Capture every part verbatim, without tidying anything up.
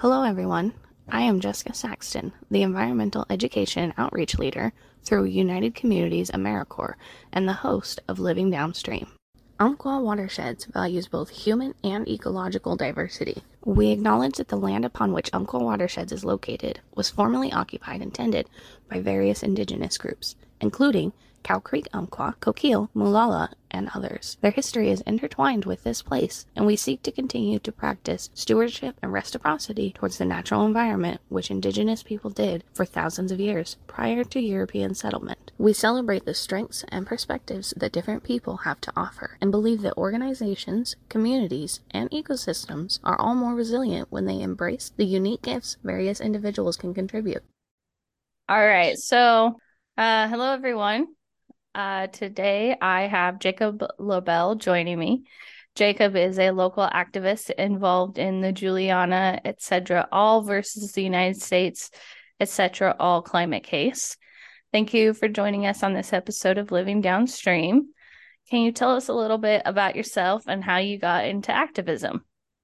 Hello, everyone. I am Jessica Saxton, the Environmental Education and Outreach Leader through United Communities AmeriCorps and the host of Living Downstream. Umpqua Watersheds values both human and ecological diversity. We acknowledge that the land upon which Umpqua Watersheds is located was formerly occupied and tended by various indigenous groups, including Cow Creek Umpqua, Coquille, Molalla, and others. Their history is intertwined with this place, and we seek to continue to practice stewardship and reciprocity towards the natural environment which indigenous people did for thousands of years prior to European settlement. We celebrate the strengths and perspectives that different people have to offer, and believe that organizations, communities, and ecosystems are all more resilient when they embrace the unique gifts various individuals can contribute. All right, so uh, hello everyone. Uh, today I have Jacob Lobel joining me. Jacob is a local activist involved in the Juliana, et cetera, all versus the United States, et cetera, all climate case. Thank you for joining us on this episode of Living Downstream. Can you tell us a little bit about yourself and how you got into activism?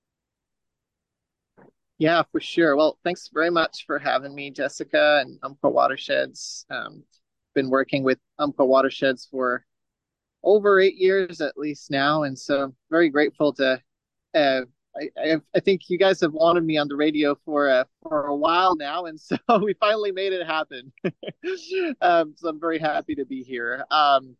Yeah, for sure. Well, thanks very much for having me, Jessica, and Umpqua Watersheds. Um, been working with Umpqua Watersheds for over eight years at least now, and so I'm very grateful to. Uh, I, I, I think you guys have wanted me on the radio for uh, for a while now, and so we finally made it happen. um, so I'm very happy to be here. Um,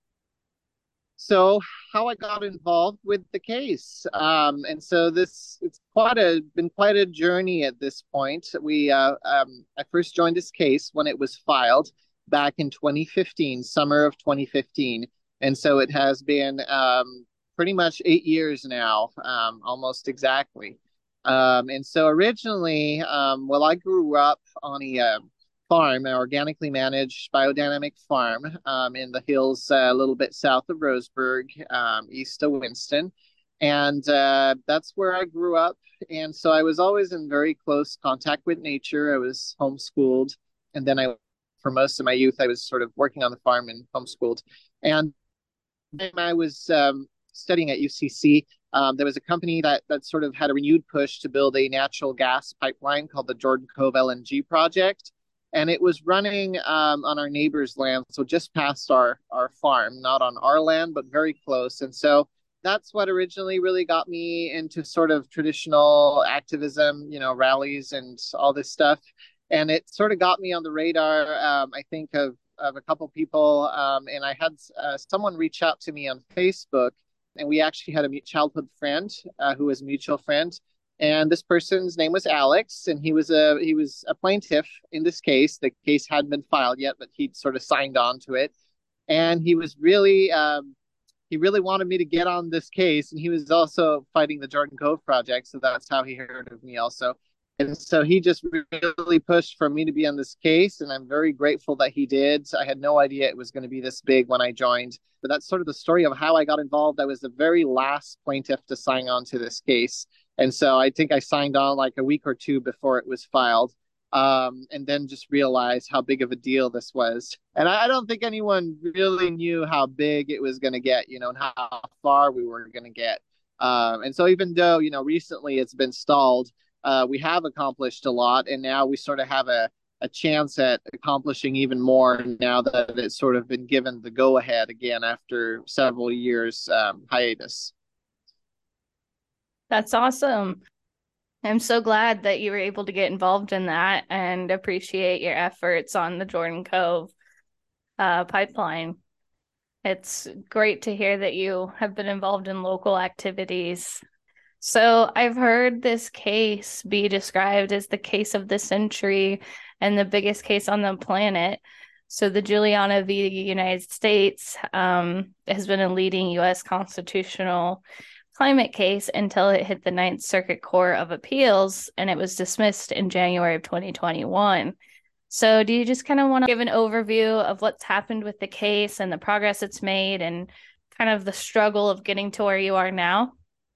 so how I got involved with the case. Um, and so this it's quite a been quite a journey at this point. We uh, um, I first joined this case when it was filed back in twenty fifteen, summer of twenty fifteen, and so it has been um, pretty much eight years now, um, almost exactly. Um, and so originally, um, well, I grew up on a uh, farm, an organically managed biodynamic farm um, in the hills uh, a little bit south of Roseburg, um, east of Winston. And uh, that's where I grew up. And so I was always in very close contact with nature. I was homeschooled. And then I, for most of my youth, I was sort of working on the farm and homeschooled. And when I was um, studying at U C C, um, there was a company that that sort of had a renewed push to build a natural gas pipeline called the Jordan Cove L N G project, and it was running um, on our neighbor's land, so just past our our farm, not on our land, but very close. And so that's what originally really got me into sort of traditional activism, you know, rallies and all this stuff. And it sort of got me on the radar, um, I think, of of a couple people, um, and I had uh, someone reach out to me on Facebook, and we actually had a childhood friend uh, who was a mutual friend, and this person's name was Alex, and he was a he was a plaintiff in this case. The case hadn't been filed yet, but he'd sort of signed on to it, and he was really um, he really wanted me to get on this case, and he was also fighting the Jordan Cove project, so that's how he heard of me also. And so he just really pushed for me to be on this case, and I'm very grateful that he did. I had no idea it was going to be this big when I joined, but that's sort of the story of how I got involved. I was the very last plaintiff to sign on to this case, and so I think I signed on like a week or two before it was filed, um, and then just realized how big of a deal this was. And I, I don't think anyone really knew how big it was going to get, you know, and how far we were going to get. Um, and so even though, you know, recently it's been stalled, uh, we have accomplished a lot, and now we sort of have a, a chance at accomplishing even more now that it's sort of been given the go ahead again after several years um, hiatus. That's awesome. I'm so glad that you were able to get involved in that and appreciate your efforts on the Jordan Cove uh, pipeline. It's great to hear that you have been involved in local activities. So I've heard this case be described as the case of the century and the biggest case on the planet. So the Juliana v. United States um, has been a leading U S constitutional climate case until it hit the Ninth Circuit Court of Appeals, and it was dismissed in January of twenty twenty-one. So do you just kind of want to give an overview of what's happened with the case and the progress it's made and kind of the struggle of getting to where you are now?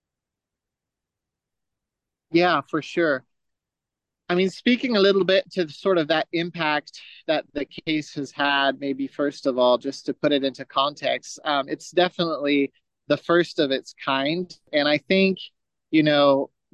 Yeah, for sure. I mean, speaking a little bit to sort of that impact that the case has had, maybe first of all, just to put it into context, um, it's definitely the first of its kind. And I think, you know,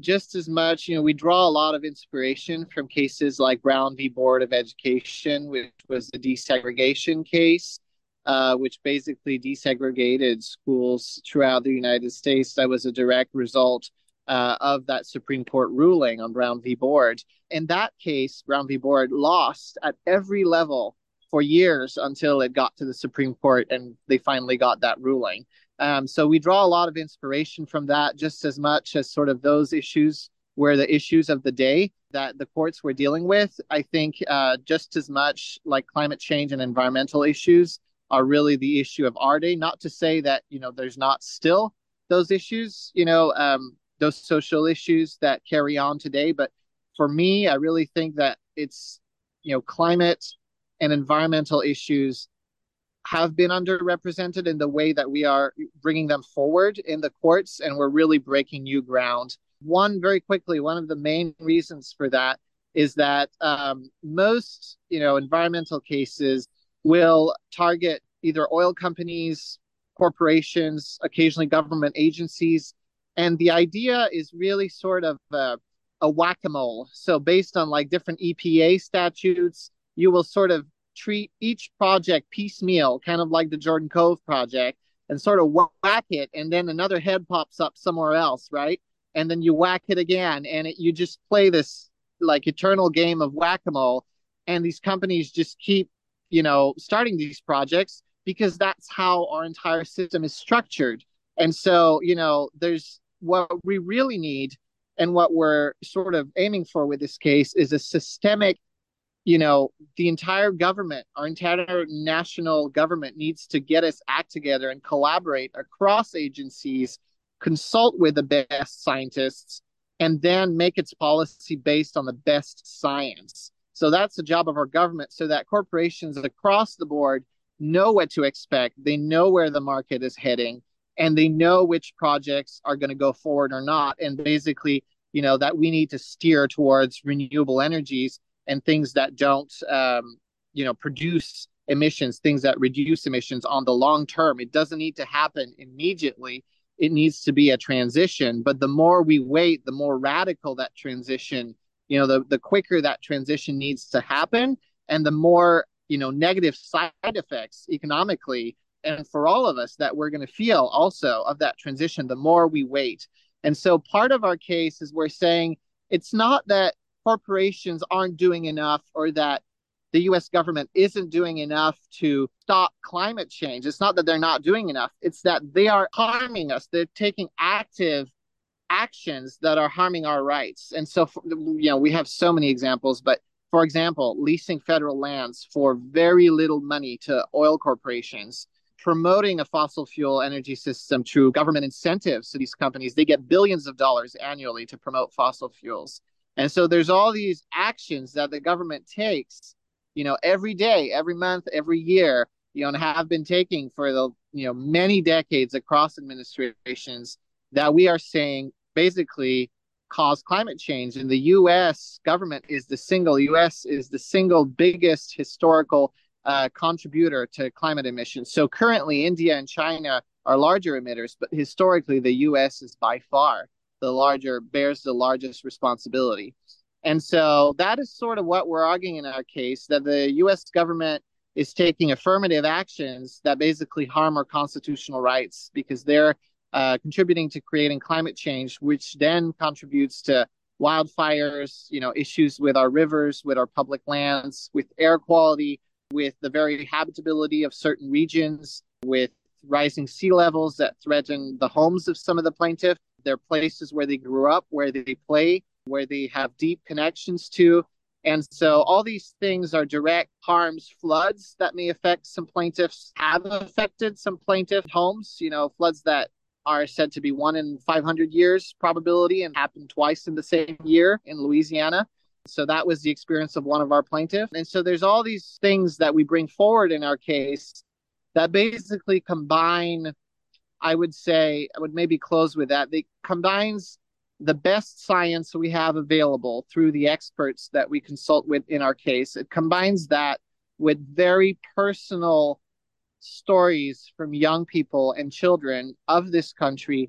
just as much, you know, we draw a lot of inspiration from cases like Brown v. Board of Education, which was the desegregation case, uh, which basically desegregated schools throughout the United States. That was a direct result uh, of that Supreme Court ruling on Brown v. Board. In that case, Brown v. Board lost at every level for years until it got to the Supreme Court and they finally got that ruling. Um, so we draw a lot of inspiration from that, just as much as sort of those issues were the issues of the day that the courts were dealing with. I think uh, just as much like climate change and environmental issues are really the issue of our day. Not to say that, you know, there's not still those issues, you know, um, those social issues that carry on today. But for me, I really think that it's, you know, climate and environmental issues have been underrepresented in the way that we are bringing them forward in the courts, and we're really breaking new ground. One, very quickly, one of the main reasons for that is that um, most, you know, environmental cases will target either oil companies, corporations, occasionally government agencies, and the idea is really sort of a, a whack-a-mole. So based on like different E P A statutes, you will sort of treat each project piecemeal, kind of like the Jordan Cove project, and sort of whack it, and then another head pops up somewhere else, right? And then you whack it again, and it, you just play this like eternal game of whack-a-mole. And these companies just keep, you know, starting these projects because that's how our entire system is structured. And so, you know, there's what we really need, and what we're sort of aiming for with this case is a systemic, you know, the entire government, our entire national government needs to get its act together and collaborate across agencies, consult with the best scientists, and then make its policy based on the best science. So that's the job of our government, so that corporations across the board know what to expect. They know where the market is heading, and they know which projects are going to go forward or not. And basically, you know, that we need to steer towards renewable energies and things that don't, um, you know, produce emissions, things that reduce emissions on the long term. It doesn't need to happen immediately. It needs to be a transition. But the more we wait, the more radical that transition, you know, the, the quicker that transition needs to happen, and the more, you know, negative side effects economically and for all of us that we're going to feel also of that transition, the more we wait. And so part of our case is we're saying it's not that corporations aren't doing enough or that the U S government isn't doing enough to stop climate change. It's not that they're not doing enough. It's that they are harming us. They're taking active actions that are harming our rights. And so, you know, we have so many examples, but for example, leasing federal lands for very little money to oil corporations, promoting a fossil fuel energy system through government incentives to these companies. They get billions of dollars annually to promote fossil fuels. And so there's all these actions that the government takes, you know, every day, every month, every year, you know, and have been taking for the, you know, many decades across administrations that we are saying basically cause climate change. And the U S government is the single, U S is the single biggest historical uh, contributor to climate emissions. So currently India and China are larger emitters, but historically the U S is by far the larger, bears the largest responsibility. And so that is sort of what we're arguing in our case, that the U S government is taking affirmative actions that basically harm our constitutional rights because they're uh, contributing to creating climate change, which then contributes to wildfires, you know, issues with our rivers, with our public lands, with air quality, with the very habitability of certain regions, with rising sea levels that threaten the homes of some of the plaintiffs. They're places where they grew up, where they play, where they have deep connections to. And so all these things are direct harms. Floods that may affect some plaintiffs have affected some plaintiff homes, you know, floods that are said to be one in five hundred years probability and happened twice in the same year in Louisiana. So that was the experience of one of our plaintiffs. And so there's all these things that we bring forward in our case that basically combine, I would say, I would maybe close with that. It combines the best science we have available through the experts that we consult with in our case. It combines that with very personal stories from young people and children of this country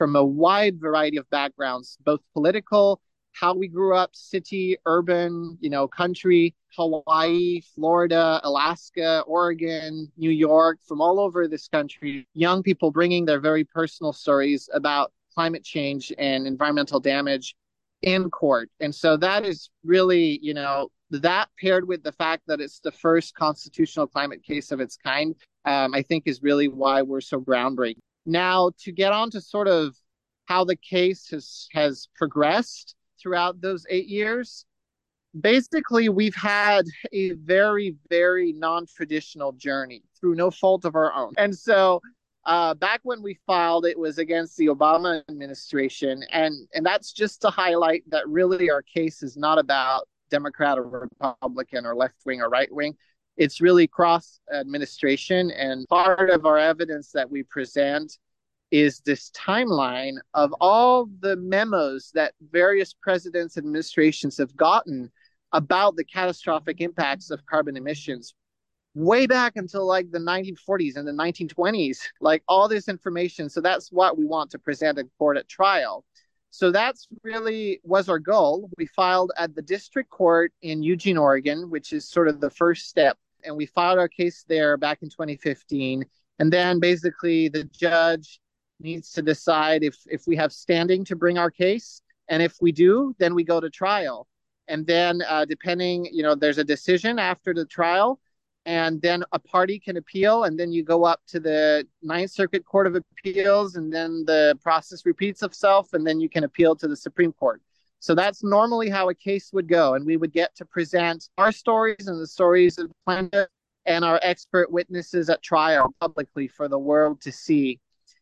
from a wide variety of backgrounds, both political, how we grew up, city, urban, you know, country, Hawaii, Florida, Alaska, Oregon, New York, from all over this country, young people bringing their very personal stories about climate change and environmental damage in court. And so that is really, you know, that paired with the fact that it's the first constitutional climate case of its kind, um, I think is really why we're so groundbreaking. Now, to get on to sort of how the case has, has progressed throughout those eight years, basically, we've had a very, very non-traditional journey through no fault of our own. And so uh, back when we filed, it was against the Obama administration. And, and that's just to highlight that really our case is not about Democrat or Republican or left-wing or right-wing. It's really cross-administration. And part of our evidence that we present is this timeline of all the memos that various presidents and administrations have gotten about the catastrophic impacts of carbon emissions way back until like the nineteen forties and the nineteen twenties, like all this information. So that's what we want to present in court at trial. So that's really was our goal. We filed at the district court in Eugene, Oregon, which is sort of the first step. And we filed our case there back in twenty fifteen. And then basically the judge needs to decide if, if we have standing to bring our case. And if we do, then we go to trial. And then uh, depending, you know, there's a decision after the trial, and then a party can appeal, and then you go up to the Ninth Circuit Court of Appeals, and then the process repeats itself, and then you can appeal to the Supreme Court. So that's normally how a case would go, and we would get to present our stories and the stories of plaintiff and our expert witnesses at trial publicly for the world to see.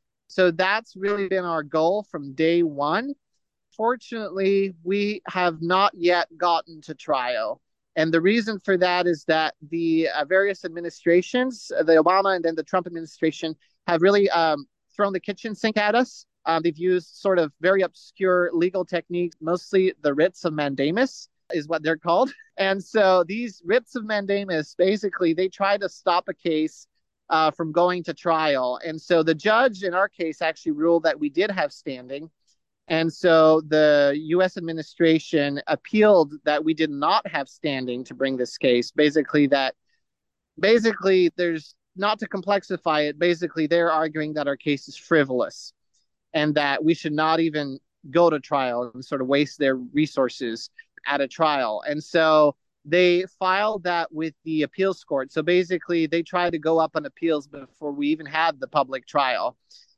So that's really been our goal from day one. Fortunately, we have not yet gotten to trial. And the reason for that is that the uh, various administrations, the Obama and then the Trump administration, have really um, thrown the kitchen sink at us. Um, they've used sort of very obscure legal techniques, mostly the writs of mandamus is what they're called. And so these writs of mandamus, basically, they try to stop a case uh, from going to trial. And so the judge in our case actually ruled that we did have standing. And so the U S administration appealed that we did not have standing to bring this case. Basically, that basically there's not to complexify it. Basically, they're arguing that our case is frivolous and that we should not even go to trial and sort of waste their resources at a trial. And so they filed that with the appeals court. So basically, they tried to go up on appeals before we even had the public trial.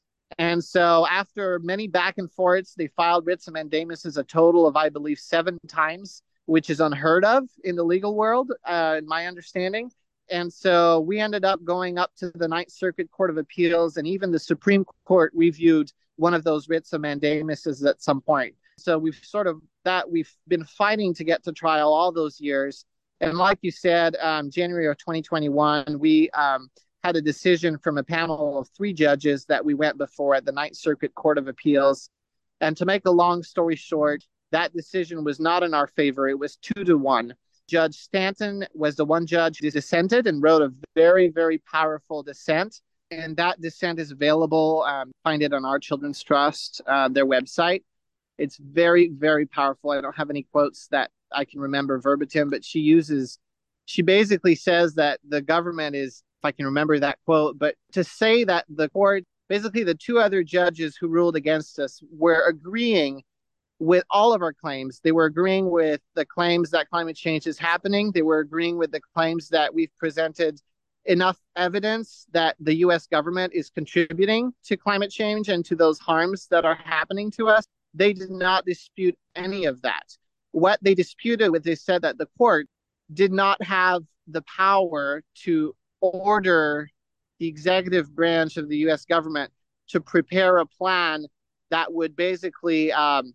And so after many back and forths, they filed writs of mandamus a total of, I believe, seven times, which is unheard of in the legal world, uh, in my understanding. And so we ended up going up to the Ninth Circuit Court of Appeals, and even the Supreme Court reviewed one of those writs of mandamus at some point. So we've sort of that we've been fighting to get to trial all those years. And like you said, um, January of twenty twenty-one, we um, had a decision from a panel of three judges that we went before at the Ninth Circuit Court of Appeals. And to make a long story short, that decision was not in our favor. It was two to one. Judge Stanton was the one judge who dissented and wrote a very, very powerful dissent. And that dissent is available. Um, find it on Our Children's Trust, uh, their website. It's very, very powerful. I don't have any quotes that I can remember verbatim, but she uses, she basically says that the government is, if I can remember that quote, but to say that the court, basically the two other judges who ruled against us were agreeing with all of our claims. They were agreeing with the claims that climate change is happening. They were agreeing with the claims that we've presented enough evidence that the U S government is contributing to climate change and to those harms that are happening to us. They did not dispute any of that. What they disputed was they said that the court did not have the power to order the executive branch of the U S government to prepare a plan that would basically um,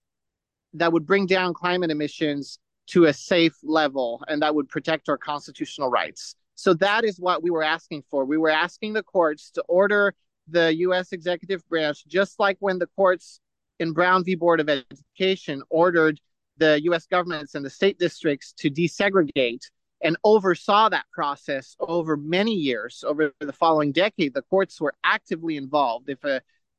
that would bring down climate emissions to a safe level and that would protect our constitutional rights. So that is what we were asking for. We were asking the courts to order the U S executive branch, just like when the courts in Brown v. Board of Education ordered the U S governments and the state districts to desegregate and oversaw that process over many years. Over the following decade, the courts were actively involved. If a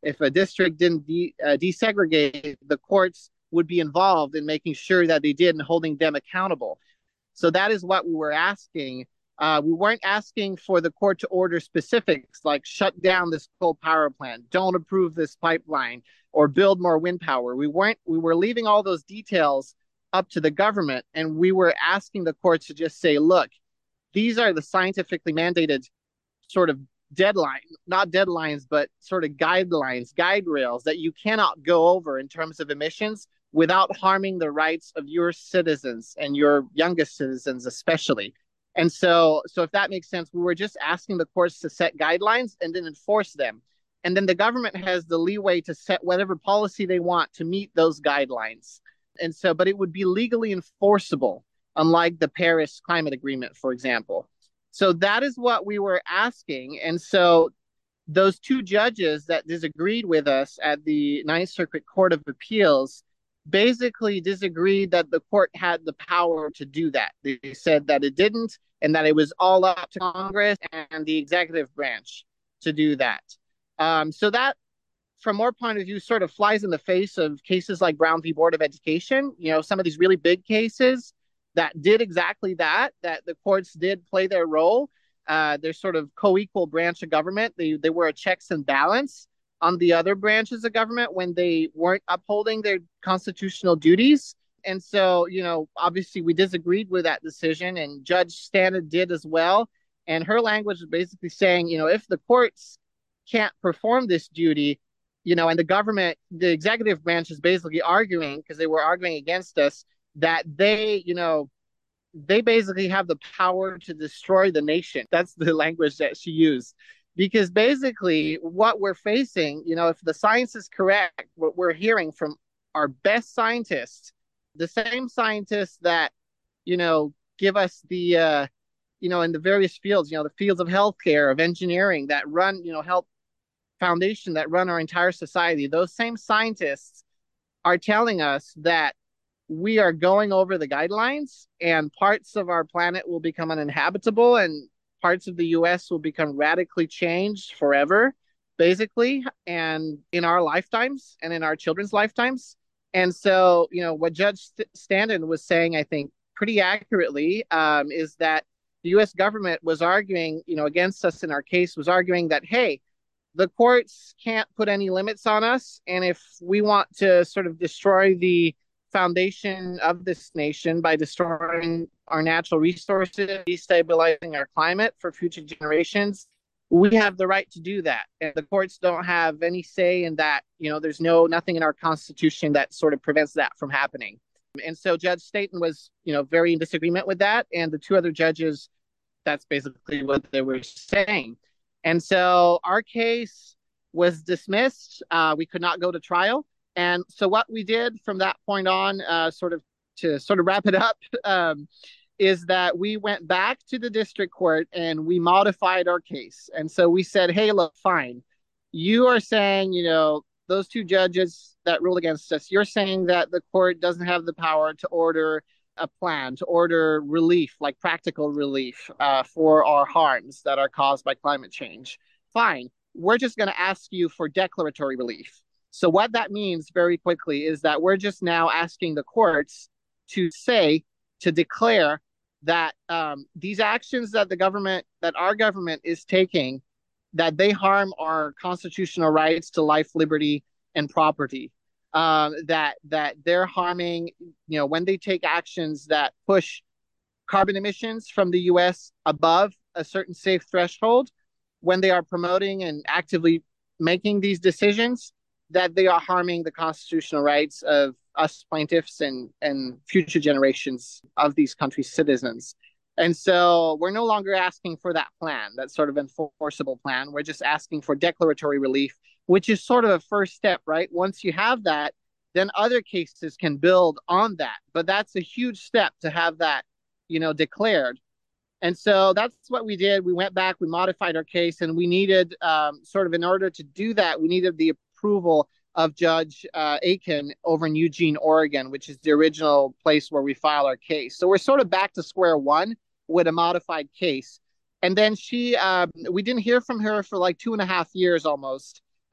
if a district didn't de- uh, desegregate, the courts would be involved in making sure that they did and holding them accountable. So that is what we were asking. Uh, we weren't asking for the court to order specifics like shut down this coal power plant, don't approve this pipeline, or build more wind power. We weren't. We were leaving all those details up to the government, and we were asking the courts to just say, look, these are the scientifically mandated sort of deadline, not deadlines, but sort of guidelines, guide rails that you cannot go over in terms of emissions without harming the rights of your citizens and your youngest citizens especially. And so, so if that makes sense, we were just asking the courts to set guidelines and then enforce them. And then the government has the leeway to set whatever policy they want to meet those guidelines. And so, but it would be legally enforceable, unlike the Paris Climate Agreement, for example. So that is what we were asking. And so those two judges that disagreed with us at the Ninth Circuit Court of Appeals basically disagreed that the court had the power to do that. They said that it didn't, and that it was all up to Congress and the executive branch to do that. Um, so that, from our point of view, sort of flies in the face of cases like Brown v. Board of Education, you know, some of these really big cases that did exactly that, that the courts did play their role. Uh, they're sort of co-equal branch of government. They, they were a checks and balance on the other branches of government when they weren't upholding their constitutional duties. And so, you know, obviously we disagreed with that decision, and Judge Stanton did as well. And her language was basically saying, you know, if the courts can't perform this duty, you know, and the government, the executive branch is basically arguing, because they were arguing against us, that they, you know, they basically have the power to destroy the nation. That's the language that she used. Because basically what we're facing, you know, if the science is correct, what we're hearing from our best scientists, the same scientists that, you know, give us the, uh, you know, in the various fields, you know, the fields of healthcare, of engineering that run, you know, health foundation that run our entire society, those same scientists are telling us that we are going over the guidelines and parts of our planet will become uninhabitable and parts of the U S will become radically changed forever, basically, and in our lifetimes and in our children's lifetimes. And so, you know, what Judge St- Stanton was saying, I think, pretty accurately, um, is that the U S government was arguing, you know, against us in our case, was arguing that, hey, the courts can't put any limits on us. And if we want to sort of destroy the foundation of this nation by destroying our natural resources, destabilizing our climate for future generations, we have the right to do that. And the courts don't have any say in that. You know, there's no nothing in our Constitution that sort of prevents that from happening. And so Judge Stanton was, you know, very in disagreement with that. And the two other judges, that's basically what they were saying. And so our case was dismissed. Uh, we could not go to trial. And so what we did from that point on, uh, sort of to sort of wrap it up, um, is that we went back to the district court and we modified our case. And so we said, hey, look, fine. You are saying, you know, those two judges that ruled against us, you're saying that the court doesn't have the power to order a plan, to order relief, like practical relief uh, for our harms that are caused by climate change. Fine. We're just going to ask you for declaratory relief. So what that means very quickly is that we're just now asking the courts to say, to declare that um, these actions that the government, that our government is taking, that they harm our constitutional rights to life, liberty, and property. Um, that that they're harming, you know, when they take actions that push carbon emissions from the U S above a certain safe threshold, when they are promoting and actively making these decisions, that they are harming the constitutional rights of us plaintiffs and, and future generations of these countries' citizens. And so we're no longer asking for that plan, that sort of enforceable plan. We're just asking for declaratory relief, which is sort of a first step, right? Once you have that, then other cases can build on that. But that's a huge step to have that, you know, declared. And so that's what we did. We went back, we modified our case, and we needed um, sort of, in order to do that, we needed the approval of Judge uh, Aiken over in Eugene, Oregon, which is the original place where we filed our case. So we're sort of back to square one with a modified case. And then she, um, we didn't hear from her for like two and a half years almost.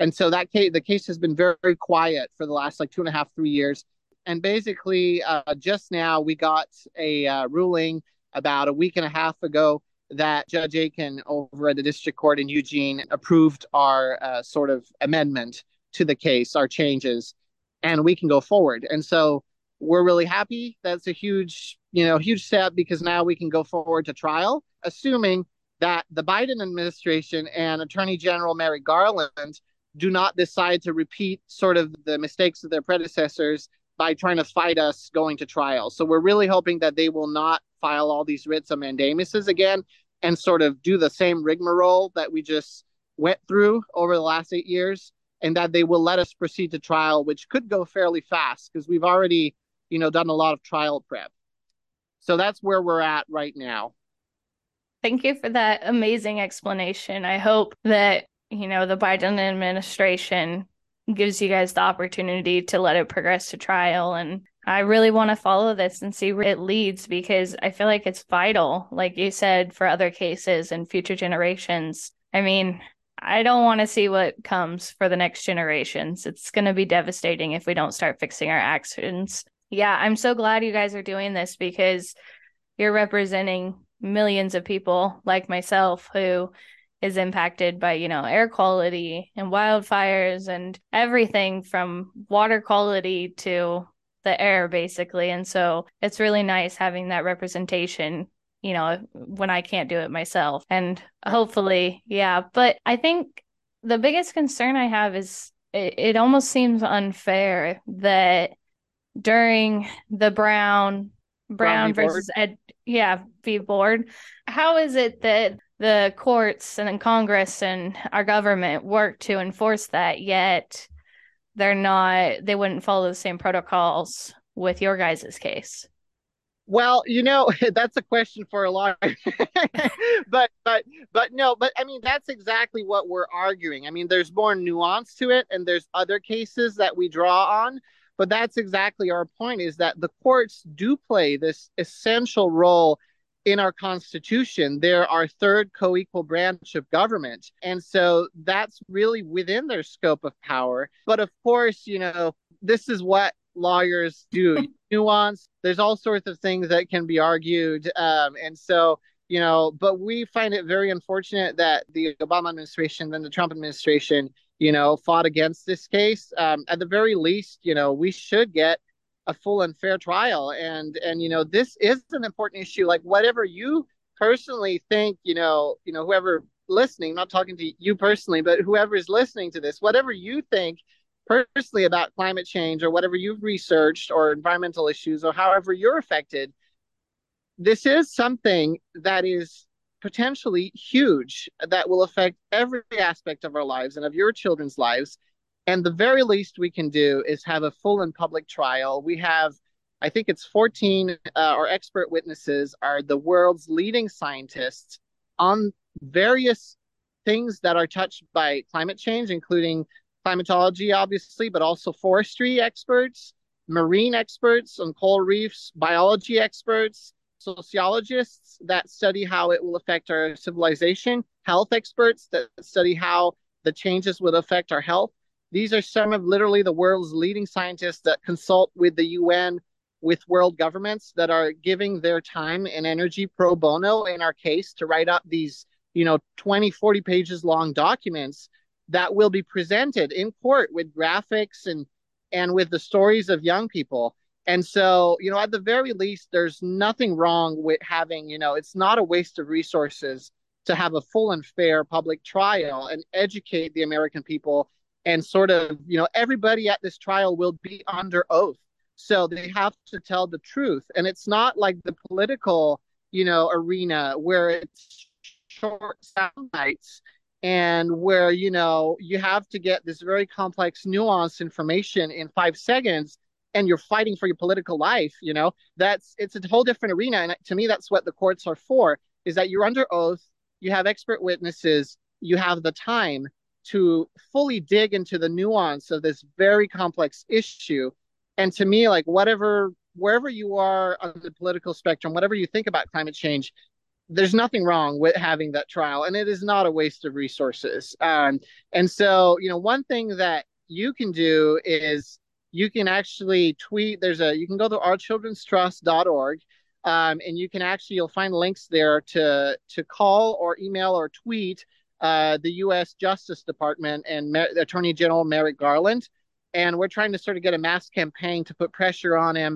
And so that case, the case has been very, very quiet for the last like two and a half, three years. And basically, uh, just now we got a uh, ruling about a week and a half ago that Judge Aiken over at the district court in Eugene approved our uh, sort of amendment to the case, our changes, and we can go forward. And so we're really happy. That's a huge, you know, huge step because now we can go forward to trial, assuming that the Biden administration and Attorney General Merrick Garland do not decide to repeat sort of the mistakes of their predecessors by trying to fight us going to trial. So we're really hoping that they will not file all these writs of mandamuses again and sort of do the same rigmarole that we just went through over the last eight years, and that they will let us proceed to trial, which could go fairly fast because we've already, you know, done a lot of trial prep. So that's where we're at right now. Thank you for that amazing explanation. I hope that, you know, the Biden administration gives you guys the opportunity to let it progress to trial. And I really want to follow this and see where it leads, because I feel like it's vital, like you said, for other cases and future generations. I mean, I don't want to see what comes for the next generations. It's going to be devastating if we don't start fixing our actions. Yeah, I'm so glad you guys are doing this, because you're representing millions of people like myself who is impacted by, you know, air quality and wildfires and everything from water quality to the air, basically. And so it's really nice having that representation, you know, when I can't do it myself. And hopefully, yeah. But I think the biggest concern I have is it, it almost seems unfair that during the Brown Brown, Brown versus Ed, yeah, v. Board, how is it that the courts and then Congress and our government work to enforce that, yet they're not, they wouldn't follow the same protocols with your guys' case? Well, you know, that's a question for a lawyer. but but but no, but I mean, that's exactly what we're arguing. I mean, there's more nuance to it, and there's other cases that we draw on. But that's exactly our point, is that the courts do play this essential role in our Constitution. They're our third co-equal branch of government. And so that's really within their scope of power. But of course, you know, this is what lawyers do. Nuance. There's all sorts of things that can be argued. Um, and so, you know, but we find it very unfortunate that the Obama administration and the Trump administration, you know, fought against this case. Um, at the very least, you know, we should get a full and fair trial. And, and, you know, this is an important issue. Like, whatever you personally think, you know, you know, whoever listening, not talking to you personally, but whoever is listening to this, whatever you think personally about climate change, or whatever you've researched, or environmental issues, or however you're affected, this is something that is potentially huge, that will affect every aspect of our lives and of your children's lives. And the very least we can do is have a full and public trial. We have, I think it's fourteen, uh, our expert witnesses are the world's leading scientists on various things that are touched by climate change, including climatology, obviously, but also forestry experts, marine experts on coral reefs, biology experts, sociologists that study how it will affect our civilization, health experts that study how the changes would affect our health. These are some of literally the world's leading scientists that consult with the U N, with world governments, that are giving their time and energy pro bono in our case to write up these, you know, twenty, forty pages long documents that will be presented in court with graphics and and with the stories of young people. And so, you know, at the very least, there's nothing wrong with having, you know, it's not a waste of resources to have a full and fair public trial and educate the American people. And sort of, you know, everybody at this trial will be under oath. So they have to tell the truth. And it's not like the political, you know, arena where it's short sound bites and where, you know, you have to get this very complex, nuanced information in five seconds and you're fighting for your political life. You know, that's, it's a whole different arena. And to me, that's what the courts are for, is that you're under oath, you have expert witnesses, you have the time to fully dig into the nuance of this very complex issue. And to me, like, whatever, wherever you are on the political spectrum, whatever you think about climate change, there's nothing wrong with having that trial, and it is not a waste of resources. Um, and so, you know, one thing that you can do is you can actually tweet. There's a you can go to our children's trust dot org, um, and you can actually you'll find links there to to call or email or tweet uh, the U S Justice Department and Mer- Attorney General Merrick Garland. And we're trying to sort of get a mass campaign to put pressure on him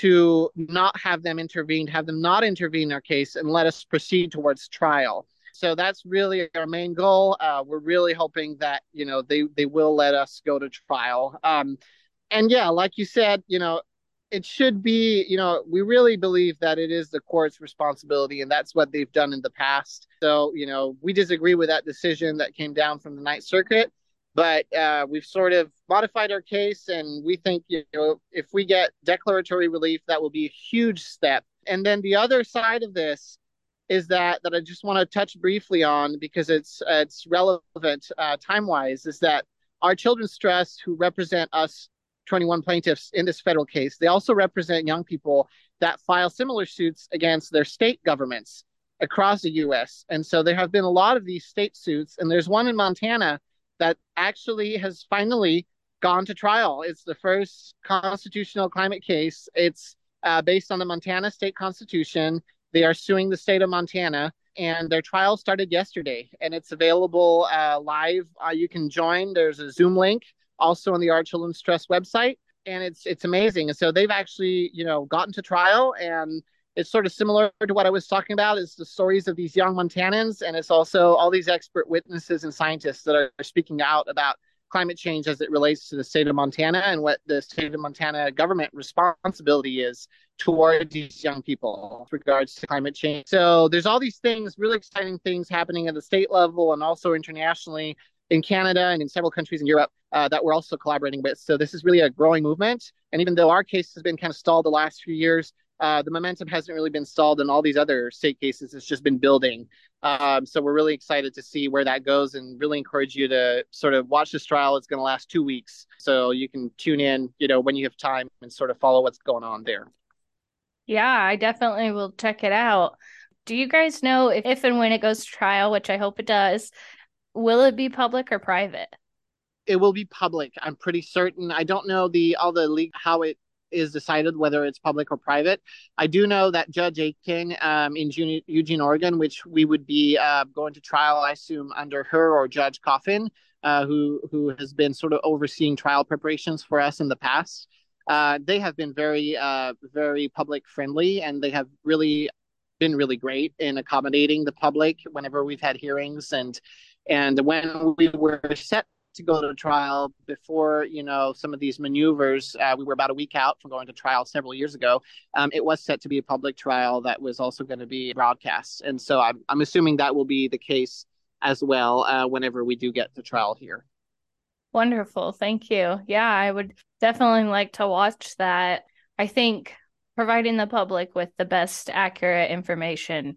to not have them intervene, have them not intervene in our case, and let us proceed towards trial. So that's really our main goal. Uh, we're really hoping that you know they they will let us go to trial. Um, and yeah, like you said, you know, it should be, you know, we really believe that it is the court's responsibility, and that's what they've done in the past. So, you know, we disagree with that decision that came down from the Ninth Circuit, but uh, we've sort of modified our case, and we think, you know, if we get declaratory relief, that will be a huge step. And then the other side of this is that that I just want to touch briefly on because it's uh, it's relevant uh, time wise. Is that our children's trust, who represent us twenty-one plaintiffs in this federal case, they also represent young people that file similar suits against their state governments across the U S. And so there have been a lot of these state suits, and there's one in Montana that actually has finally gone to trial. It's the first constitutional climate case. It's uh, based on the Montana state constitution. They are suing the state of Montana, and their trial started yesterday, and it's available uh, live. Uh, you can join. There's a Zoom link also on the Our Children's Trust website, and it's it's amazing. And so they've actually, you know, gotten to trial, and it's sort of similar to what I was talking about. Is the stories of these young Montanans, and it's also all these expert witnesses and scientists that are speaking out about climate change as it relates to the state of Montana and what the state of Montana government responsibility is toward these young people with regards to climate change. So there's all these things, really exciting things happening at the state level and also internationally in Canada and in several countries in Europe uh, that we're also collaborating with. So this is really a growing movement. And even though our case has been kind of stalled the last few years, uh, the momentum hasn't really been stalled in all these other state cases. It's just been building. Um, so we're really excited to see where that goes, and really encourage you to sort of watch this trial. It's going to last two weeks. So you can tune in, you know, when you have time and sort of follow what's going on there. Yeah, I definitely will check it out. Do you guys know if, if and when it goes to trial, which I hope it does, will it be public or private? It will be public. I'm pretty certain. I don't know the all the league how it is decided whether it's public or private. I do know that Judge Aiken um, in Eugene, Eugene, Oregon, which we would be uh, going to trial, I assume, under her, or Judge Coffin, uh, who who has been sort of overseeing trial preparations for us in the past. Uh, they have been very, uh, very public friendly, and they have really been really great in accommodating the public whenever we've had hearings. And and when we were set to go to trial before, you know, some of these maneuvers, uh, we were about a week out from going to trial several years ago. Um, it was set to be a public trial that was also going to be broadcast. And so I'm, I'm assuming that will be the case as well uh, whenever we do get to trial here. Wonderful. Thank you. Yeah, I would definitely like to watch that. I think providing the public with the best accurate information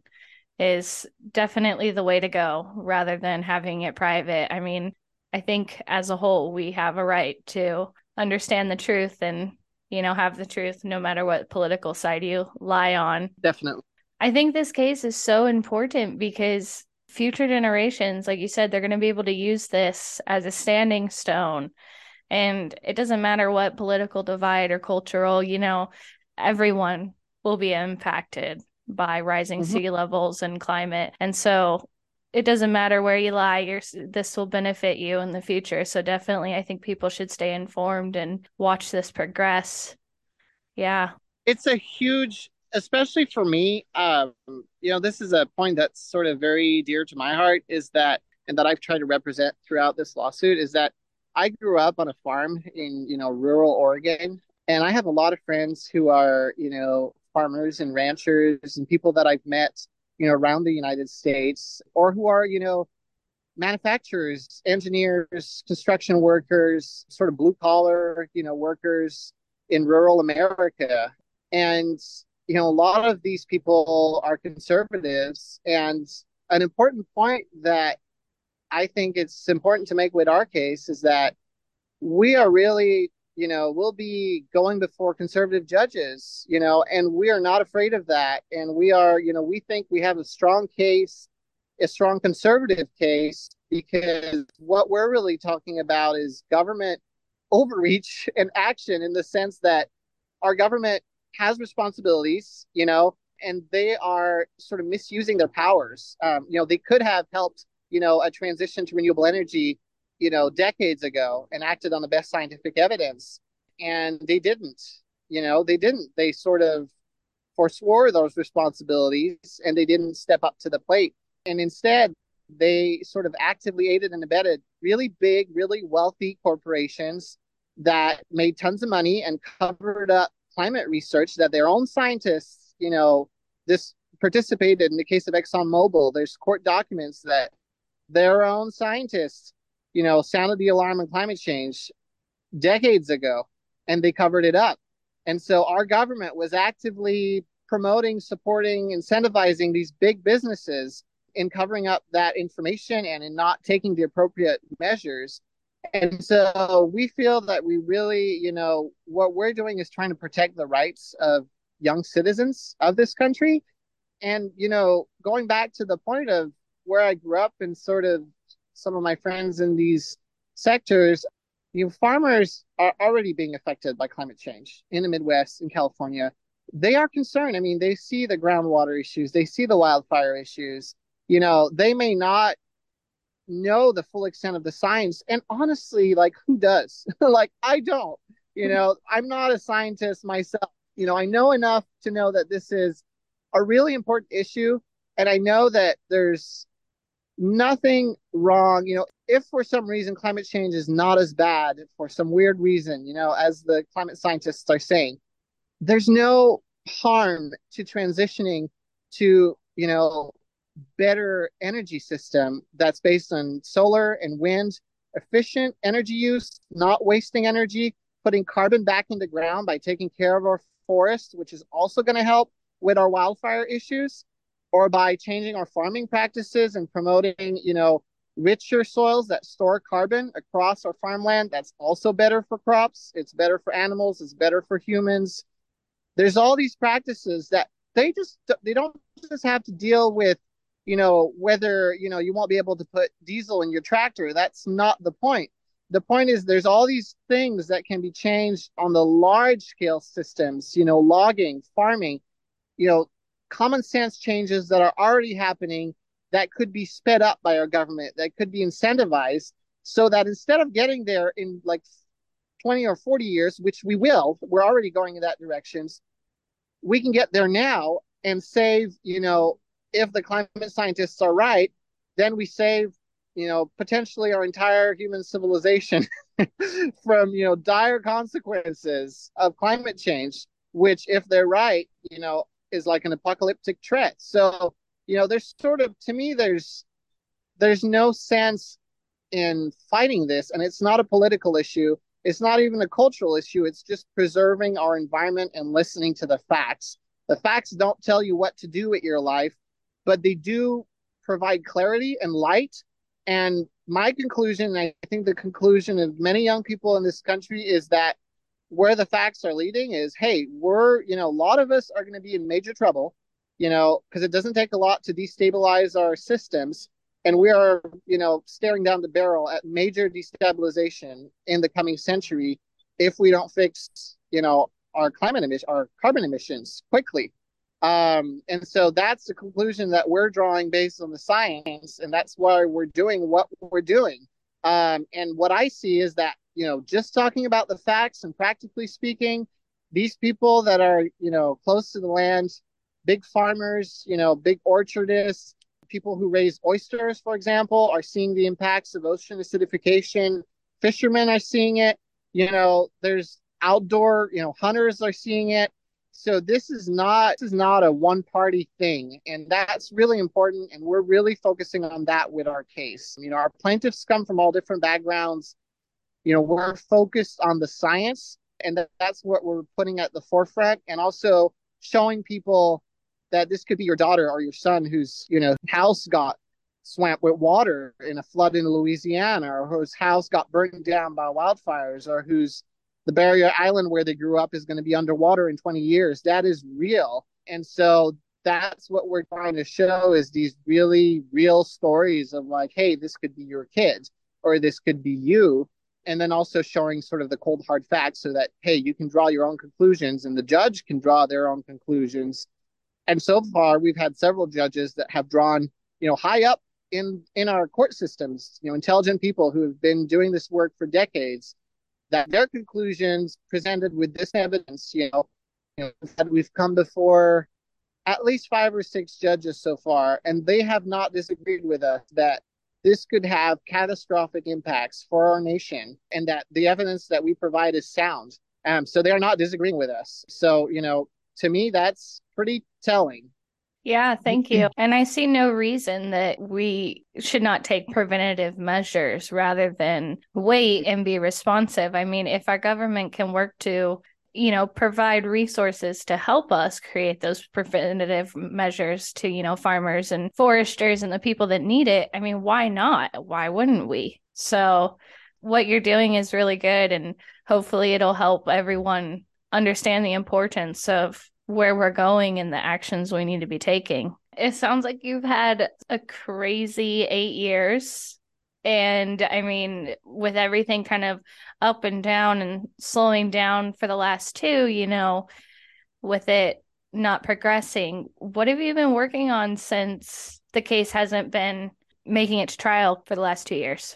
is definitely the way to go rather than having it private. I mean, I think as a whole, we have a right to understand the truth and, you know, have the truth no matter what political side you lie on. Definitely. I think this case is so important because future generations, like you said, they're going to be able to use this as a standing stone. And it doesn't matter what political divide or cultural, you know, everyone will be impacted by rising mm-hmm. sea levels and climate. And so it doesn't matter where you lie, you're, this will benefit you in the future. So definitely, I think people should stay informed and watch this progress. Yeah. It's a huge, especially for me, um, you know, this is a point that's sort of very dear to my heart, is that, and that I've tried to represent throughout this lawsuit, is that I grew up on a farm in, you know, rural Oregon. And I have a lot of friends who are, you know, farmers and ranchers and people that I've met, you know, around the United States, or who are, you know, manufacturers, engineers, construction workers, sort of blue collar, you know, workers in rural America. And, you know, a lot of these people are conservatives. And an important point that I think it's important to make with our case is that we are really you know, we'll be going before conservative judges, you know, and we are not afraid of that. And we are, you know, we think we have a strong case, a strong conservative case, because what we're really talking about is government overreach and action, in the sense that our government has responsibilities, you know, and they are sort of misusing their powers. Um, you know, they could have helped, you know, a transition to renewable energy, you know, decades ago, and acted on the best scientific evidence. And they didn't, you know, they didn't. They sort of forswore those responsibilities, and they didn't step up to the plate. And instead, they sort of actively aided and abetted really big, really wealthy corporations that made tons of money and covered up climate research that their own scientists, you know, this participated in the case of ExxonMobil. There's court documents that their own scientists, you know, sounded the alarm on climate change decades ago, and they covered it up. And so our government was actively promoting, supporting, incentivizing these big businesses in covering up that information and in not taking the appropriate measures. And so we feel that we really, you know, what we're doing is trying to protect the rights of young citizens of this country. And, you know, going back to the point of where I grew up and sort of some of my friends in these sectors, you know, farmers are already being affected by climate change in the Midwest, in California. They are concerned. I mean, they see the groundwater issues, they see the wildfire issues. You know, they may not know the full extent of the science. And honestly, like, who does? Like, I don't. You know, I'm not a scientist myself. You know, I know enough to know that this is a really important issue. And I know that there's nothing wrong. You know, if for some reason climate change is not as bad, for some weird reason, you know, as the climate scientists are saying, there's no harm to transitioning to, you know, better energy system that's based on solar and wind, efficient energy use, not wasting energy, putting carbon back in the ground by taking care of our forests, which is also going to help with our wildfire issues, or by changing our farming practices and promoting, you know, richer soils that store carbon across our farmland. That's also better for crops. It's better for animals. It's better for humans. There's all these practices that they just, they don't just have to deal with, you know, whether, you know, you won't be able to put diesel in your tractor. That's not the point. The point is there's all these things that can be changed on the large scale systems, you know, logging, farming, you know, common sense changes that are already happening that could be sped up by our government, that could be incentivized, so that instead of getting there in like twenty or forty years, which we will, we're already going in that direction, we can get there now and save, you know, if the climate scientists are right, then we save, you know, potentially our entire human civilization from, you know, dire consequences of climate change, which, if they're right, you know, is like an apocalyptic threat. So, you know, there's sort of, to me, there's there's no sense in fighting this, and it's not a political issue. It's not even a cultural issue. It's just preserving our environment and listening to the facts. The facts don't tell you what to do with your life, but they do provide clarity and light. And my conclusion, and I think the conclusion of many young people in this country, is that where the facts are leading is, hey, we're, you know, a lot of us are going to be in major trouble, you know, because it doesn't take a lot to destabilize our systems. And we are, you know, staring down the barrel at major destabilization in the coming century if we don't fix, you know, our climate emission, our carbon emissions quickly. Um, and so that's the conclusion that we're drawing based on the science, and that's why we're doing what we're doing. Um, and what I see is that, you know, just talking about the facts and practically speaking, these people that are, you know, close to the land, big farmers, you know, big orchardists, people who raise oysters, for example, are seeing the impacts of ocean acidification. Fishermen are seeing it. You know, there's outdoor, you know, hunters are seeing it. So this is not this is not a one-party thing, and that's really important. And we're really focusing on that with our case. You know, our plaintiffs come from all different backgrounds. You know, we're focused on the science, and that, that's what we're putting at the forefront, and also showing people that this could be your daughter or your son whose, you know, house got swamped with water in a flood in Louisiana, or whose house got burned down by wildfires, or whose, the Barrier Island where they grew up is going to be underwater in twenty years. That is real. And so that's what we're trying to show is these really real stories of like, hey, this could be your kid or this could be you. And then also showing sort of the cold hard facts so that, hey, you can draw your own conclusions and the judge can draw their own conclusions. And so far, we've had several judges that have drawn, you know, high up in in our court systems, you know, intelligent people who have been doing this work for decades, that their conclusions presented with this evidence, you know, you know, that we've come before at least five or six judges so far, and they have not disagreed with us that this could have catastrophic impacts for our nation and that the evidence that we provide is sound. Um, so they're not disagreeing with us. So, you know, to me, that's pretty telling. Yeah, thank you. And I see no reason that we should not take preventative measures rather than wait and be responsive. I mean, if our government can work to, you know, provide resources to help us create those preventative measures to, you know, farmers and foresters and the people that need it, I mean, why not? Why wouldn't we? So what you're doing is really good, and hopefully it'll help everyone understand the importance of where we're going and the actions we need to be taking. It sounds like you've had a crazy eight years. And I mean, with everything kind of up and down and slowing down for the last two, you know, with it not progressing, what have you been working on since the case hasn't been making it to trial for the last two years?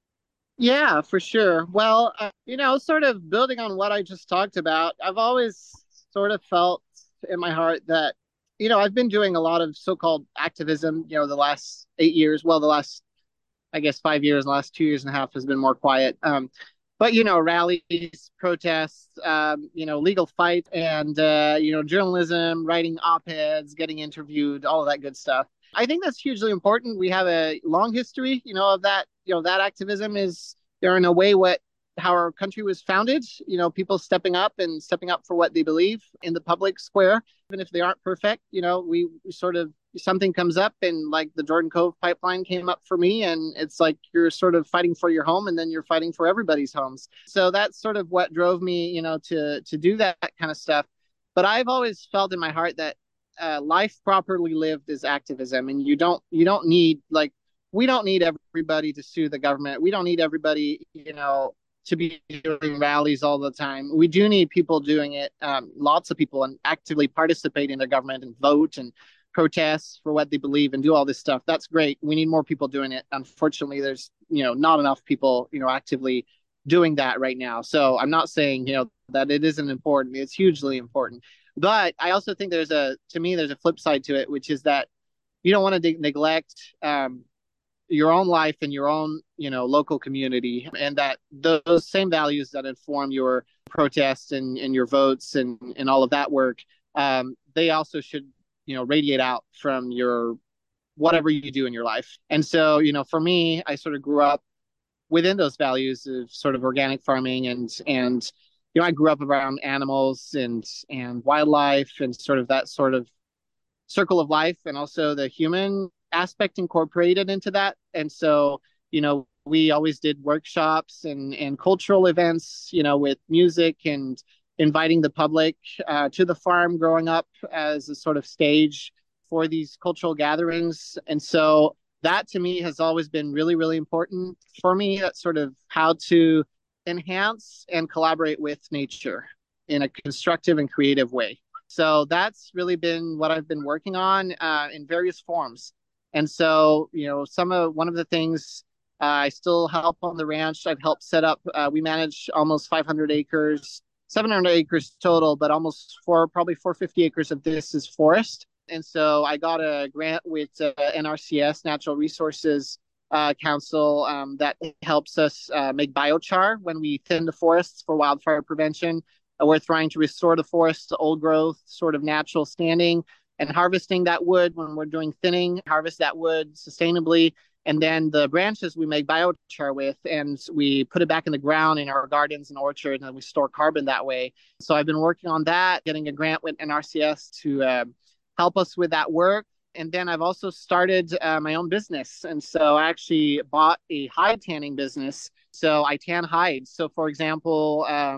Yeah, for sure. Well, uh, you know, sort of building on what I just talked about, I've always sort of felt in my heart that, you know, I've been doing a lot of so-called activism, you know, the last eight years. Well, the last, I guess, five years, the last two years and a half has been more quiet. Um, but, you know, rallies, protests, um, you know, legal fight and, uh, you know, journalism, writing op-eds, getting interviewed, all of that good stuff. I think that's hugely important. We have a long history, you know, of that, you know, that activism is, they're in a way what how our country was founded, you know, people stepping up and stepping up for what they believe in the public square, even if they aren't perfect. You know, we, we sort of, something comes up and like the Jordan Cove pipeline came up for me, and it's like you're sort of fighting for your home and then you're fighting for everybody's homes. So that's sort of what drove me, you know, to to do that kind of stuff. But I've always felt in my heart that uh, life properly lived is activism, and you don't you don't need like we don't need everybody to sue the government. We don't need everybody, you know, to be doing rallies all the time. We do need people doing it, um, lots of people, and actively participate in their government and vote and protest for what they believe and do all this stuff. That's great. We need more people doing it. Unfortunately, there's, you know, not enough people, you know, actively doing that right now. So I'm not saying, you know, that it isn't important. It's hugely important. But I also think there's a, to me, there's a flip side to it, which is that you don't want to de- neglect um, your own life and your own, you know, local community, and that those same values that inform your protests and, and your votes and, and all of that work, um, they also should, you know, radiate out from your whatever you do in your life. And so, you know, for me, I sort of grew up within those values of sort of organic farming and and you know, I grew up around animals and and wildlife and sort of that sort of circle of life, and also the human aspect incorporated into that. And so, you know, we always did workshops and and cultural events, you know, with music and inviting the public uh, to the farm growing up as a sort of stage for these cultural gatherings. And so that to me has always been really, really important for me. That's sort of how to enhance and collaborate with nature in a constructive and creative way. So that's really been what I've been working on uh, in various forms. And so, you know, some of one of the things uh, I still help on the ranch. I've helped set up. Uh, we manage almost five hundred acres, seven hundred acres total, but almost four, probably four hundred fifty acres of this is forest. And so I got a grant with uh, N R C S, Natural Resources uh, Council, um, that helps us uh, make biochar when we thin the forests for wildfire prevention. Uh, we're trying to restore the forest to old growth, sort of natural standing, and harvesting that wood when we're doing thinning, harvest that wood sustainably. And then the branches we make biochar with, and we put it back in the ground in our gardens and orchards, and we store carbon that way. So I've been working on that, getting a grant with N R C S to uh, help us with that work. And then I've also started uh, my own business. And so I actually bought a hide tanning business. So I tan hides. So for example, um,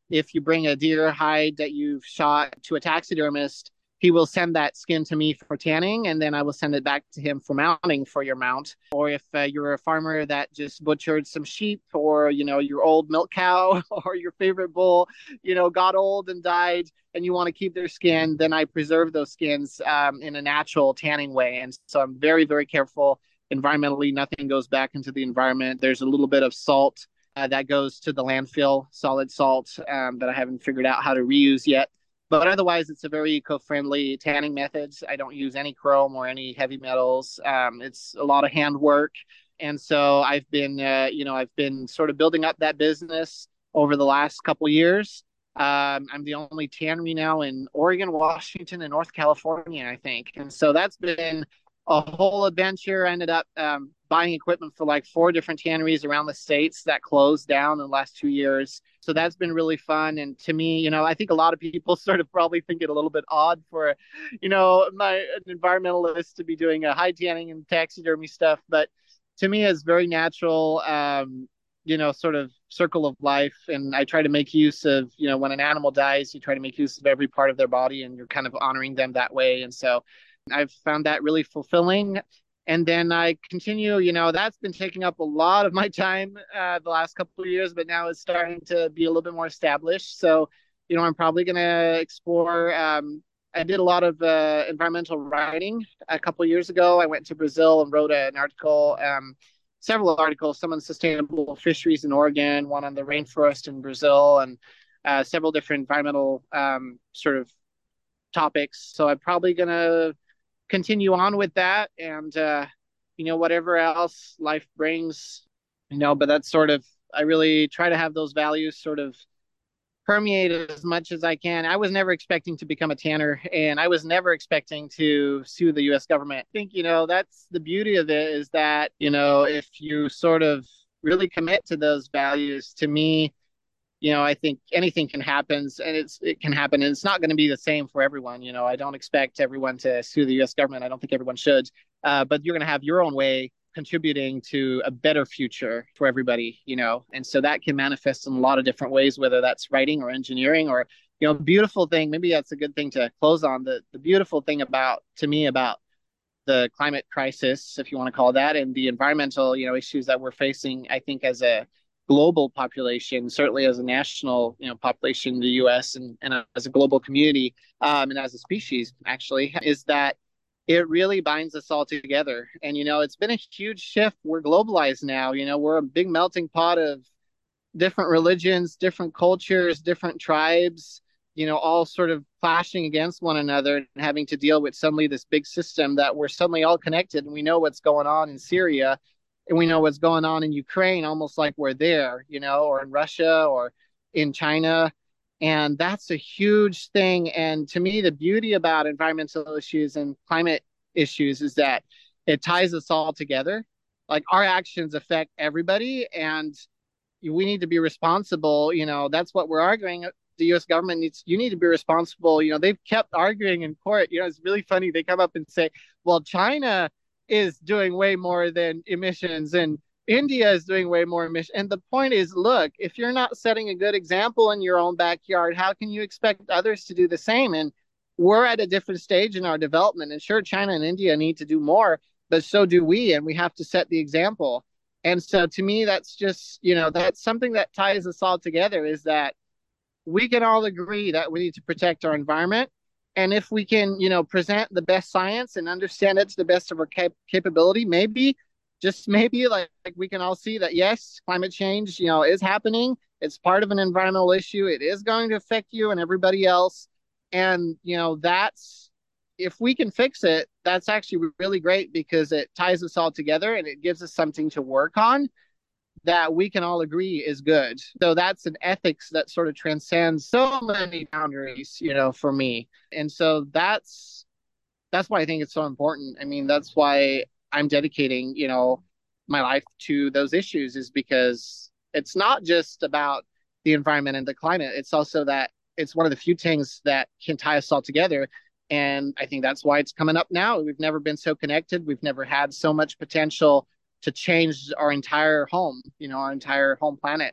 if you bring a deer hide that you've shot to a taxidermist, he will send that skin to me for tanning, and then I will send it back to him for mounting for your mount. Or if uh, you're a farmer that just butchered some sheep, or you know your old milk cow, or your favorite bull, you know, got old and died, and you want to keep their skin, then I preserve those skins um, in a natural tanning way. And so I'm very, very careful. Environmentally, nothing goes back into the environment. There's a little bit of salt uh, that goes to the landfill, solid salt um, that I haven't figured out how to reuse yet. But otherwise, it's a very eco-friendly tanning method. I don't use any chrome or any heavy metals. Um, it's a lot of hand work. And so I've been, uh, you know, I've been sort of building up that business over the last couple of years. Um, I'm the only tannery now in Oregon, Washington, and North California, I think. And so that's been a whole adventure. I ended up um, buying equipment for like four different tanneries around the states that closed down in the last two years. So that's been really fun. And to me, you know, I think a lot of people sort of probably think it a little bit odd for, you know, my an environmentalist to be doing a hide tanning and taxidermy stuff. But to me, it's very natural. Um, you know, sort of circle of life. And I try to make use of, you know, when an animal dies, you try to make use of every part of their body and you're kind of honoring them that way. And so I've found that really fulfilling. And then I continue, you know, that's been taking up a lot of my time uh, the last couple of years, but now it's starting to be a little bit more established. So, you know, I'm probably going to explore. Um, I did a lot of uh, environmental writing a couple of years ago. I went to Brazil and wrote an article, um, several articles, some on sustainable fisheries in Oregon, one on the rainforest in Brazil, and uh, several different environmental um, sort of topics. So I'm probably going to continue on with that and uh you know whatever else life brings, you know but that's sort of, I really try to have those values sort of permeate as much as I can. I was never expecting to become a tanner, and I was never expecting to sue the U S government. I think, you know, that's the beauty of it, is that, you know, if you sort of really commit to those values, to me, you know, I think anything can happen, and it's it can happen, and it's not going to be the same for everyone. You know, I don't expect everyone to sue the U S government. I don't think everyone should, uh, but you're going to have your own way contributing to a better future for everybody. You know, and so that can manifest in a lot of different ways, whether that's writing or engineering or, you know, beautiful thing. Maybe that's a good thing to close on. The the beautiful thing about to me about the climate crisis, if you want to call it that, and the environmental, you know, issues that we're facing, I think as a global population, certainly as a national, you know, population in the U S and, and as a global community, um, and as a species, actually, is that it really binds us all together. And, you know, it's been a huge shift. We're globalized now. You know, we're a big melting pot of different religions, different cultures, different tribes, you know, all sort of clashing against one another and having to deal with suddenly this big system that we're suddenly all connected, and we know what's going on in Syria and we know what's going on in Ukraine, almost like we're there, you know, or in Russia or in China. And that's a huge thing. And to me, the beauty about environmental issues and climate issues is that it ties us all together. Like our actions affect everybody, and we need to be responsible. You know, that's what we're arguing. The U S government needs, you need to be responsible. You know, they've kept arguing in court. You know, it's really funny. They come up and say, well, China is doing way more than emissions and India is doing way more emissions. And the point is, look, if you're not setting a good example in your own backyard, how can you expect others to do the same? And we're at a different stage in our development. And sure, China and India need to do more, but so do we. And we have to set the example. And so to me, that's just, you know, that's something that ties us all together, is that we can all agree that we need to protect our environment. And if we can, you know, present the best science and understand it to the best of our cap- capability, maybe, just maybe, like, like we can all see that, yes, climate change, you know, is happening. It's part of an environmental issue. It is going to affect you and everybody else. And, you know, that's, if we can fix it, that's actually really great, because it ties us all together and it gives us something to work on that we can all agree is good. So that's an ethics that sort of transcends so many boundaries, you know, for me. And so that's that's why I think it's so important. I mean, that's why I'm dedicating, you know, my life to those issues, is because it's not just about the environment and the climate. It's also that it's one of the few things that can tie us all together. And I think that's why it's coming up now. We've never been so connected. We've never had so much potential to change our entire home, you know, our entire home planet.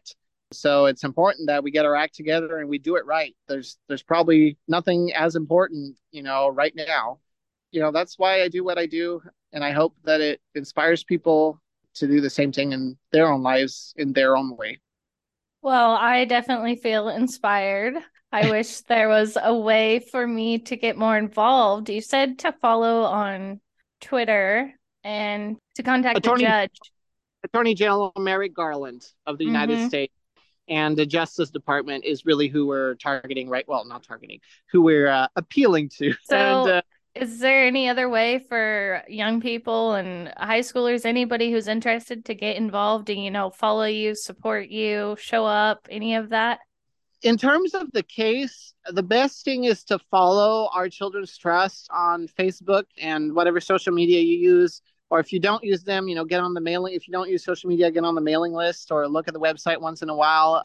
So it's important that we get our act together and we do it right. There's there's probably nothing as important, you know, right now. You know, that's why I do what I do, and I hope that it inspires people to do the same thing in their own lives in their own way. Well, I definitely feel inspired. I wish there was a way for me to get more involved. You said to follow on Twitter and to contact the Attorney judge. Attorney General Merrick Garland of the United Mm-hmm. States and the Justice Department is really who we're targeting, right? Well, not targeting, who we're uh, appealing to. And So, uh, is there any other way for young people and high schoolers, anybody who's interested to get involved and, you know, follow you, support you, show up, any of that? in terms of the case, the best thing is to follow Our Children's Trust on Facebook and whatever social media you use. Or if you don't use them, you know, get on the mailing. If you don't use social media, get on the mailing list or look at the website once in a while.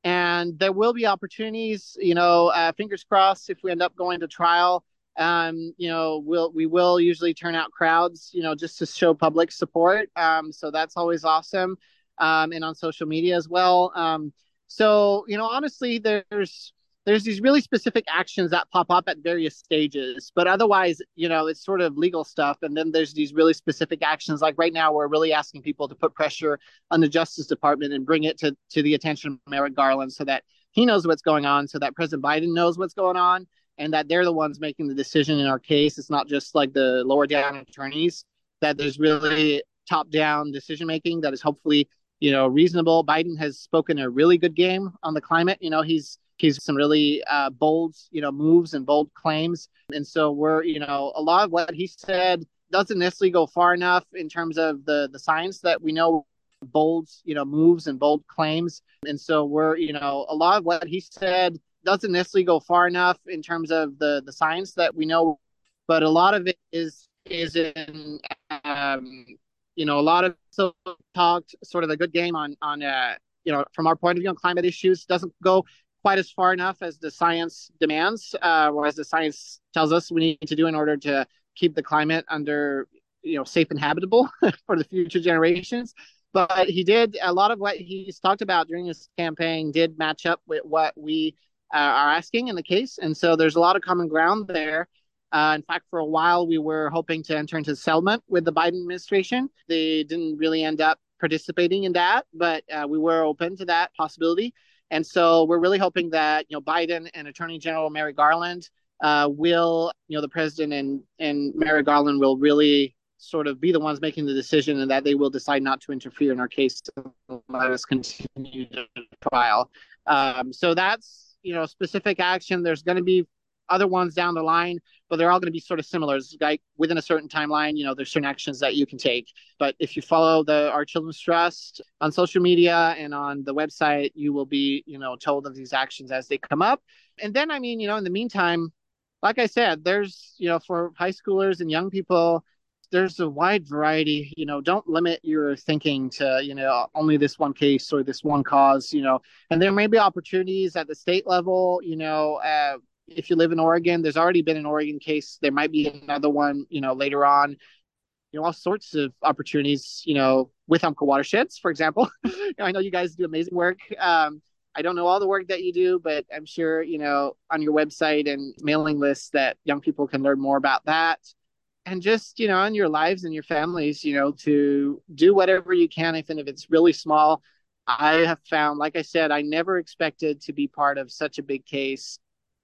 And there will be opportunities, you know, uh, fingers crossed if we end up going to trial. Um, you know, we'll we will usually turn out crowds, you know, just to show public support. Um, so that's always awesome. Um, and on social media as well. Um, so, you know, honestly, there's there's these really specific actions that pop up at various stages, but otherwise, you know, it's sort of legal stuff. And then there's these really specific actions. Like right now, we're really asking people to put pressure on the Justice Department and bring it to, to the attention of Merrick Garland so that he knows what's going on, so that President Biden knows what's going on, and that they're the ones making the decision in our case. It's not just like the lower down attorneys, that there's really top down decision making that is hopefully, you know, reasonable. Biden has spoken a really good game on the climate. You know, he's he's some really uh, bold, you know, moves and bold claims. And so we're, you know, a lot of what he said doesn't necessarily go far enough in terms of the the science that we know bold, you know, moves and bold claims. And so we're, you know, a lot of what he said doesn't necessarily go far enough in terms of the the science that we know, but a lot of it is is in um, you know, a lot of so talked sort of a good game on on uh, you know, from our point of view on climate issues doesn't go quite as far enough as the science demands, uh, or as the science tells us we need to do in order to keep the climate under, you know, safe and habitable for the future generations. But he did a lot of what he's talked about during his campaign did match up with what we uh, are asking in the case, and so there's a lot of common ground there. Uh, in fact, for a while, we were hoping to enter into settlement with the Biden administration. They didn't really end up participating in that, but uh, we were open to that possibility. And so we're really hoping that, you know, Biden and Attorney General Merrick Garland uh, will, you know, the president and, and Merrick Garland will really sort of be the ones making the decision, and that they will decide not to interfere in our case to let us continue the trial. Um, so that's, you know, specific action. There's going to be other ones down the line, but they're all going to be sort of similar. It's like within a certain timeline, you know, there's certain actions that you can take. But if you follow the Our Children's Trust on social media and on the website, you will be, you know, told of these actions as they come up. And then, I mean, you know, in the meantime, like I said, there's, you know, for high schoolers and young people, there's a wide variety. You know, don't limit your thinking to, you know, only this one case or this one cause, you know, and there may be opportunities at the state level, you know, uh, if you live in Oregon, there's already been an Oregon case. There might be another one, you know, later on. You know, all sorts of opportunities, you know, with Umpqua Watersheds, for example. I know you guys do amazing work. Um, I don't know all the work that you do, but I'm sure, you know, on your website and mailing lists that young people can learn more about that. And just, you know, in your lives and your families, you know, to do whatever you can, even if it's really small. I have found, like I said, I never expected to be part of such a big case,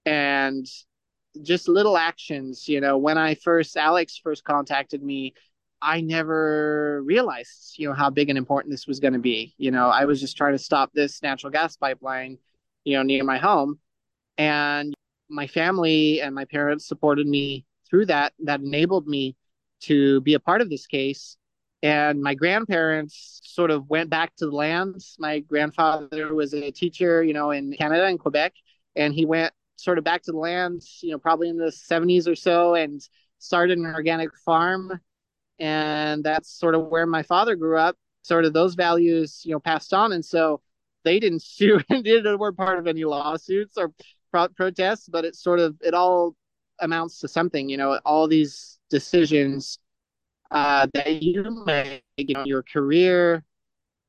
and just little actions. You know, when I first, Alex first contacted me, I never realized, you know, how big and important this was going to be. You know, I was just trying to stop this natural gas pipeline, you know, near my home. And my family and my parents supported me through that. That enabled me to be a part of this case. And my grandparents sort of went back to the lands. My grandfather was a teacher, you know, in Canada and Quebec, and he went sort of back to the lands, you know, probably in the seventies or so, and started an organic farm. And that's sort of where my father grew up. Sort of those values, you know, passed on. And so they didn't sue and didn't were part of any lawsuits or pro- protests, but it sort of, it all amounts to something, you know, all these decisions uh, that you make, you know, your career,